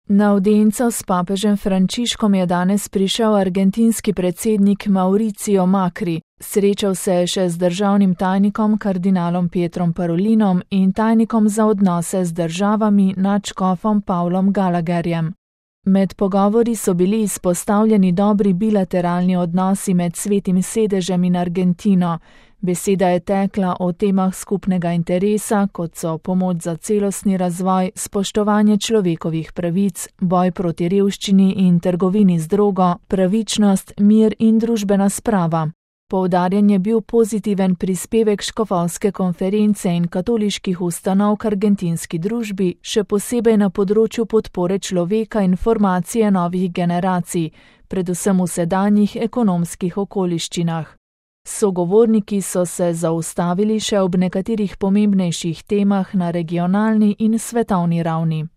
Na avdienco s papežem Frančiškom je danes prišel argentinski predsednik Mauricio Macri. Srečal se je še z državnim tajnikom kardinalom Pietrom Parolinom in tajnikom za odnose z državami nadškofom Pavlom Gallagherjem. Med pogovori so bili izpostavljeni dobri bilateralni odnosi med Svetim sedežem in Argentino. Beseda je tekla o temah skupnega interesa, kot so pomoč za celostni razvoj, spoštovanje človekovih pravic, boj proti revščini in trgovini z drogo, pravičnost, mir in družbena sprava. Poudarjen je bil pozitiven prispevek škofovske konference in katoliških ustanov k argentinski družbi, še posebej na področju podpore človeka in formacije novih generacij, predvsem v sedanjih ekonomskih okoliščinah. Sogovorniki so se zaustavili še ob nekaterih pomembnejših temah na regionalni in svetovni ravni.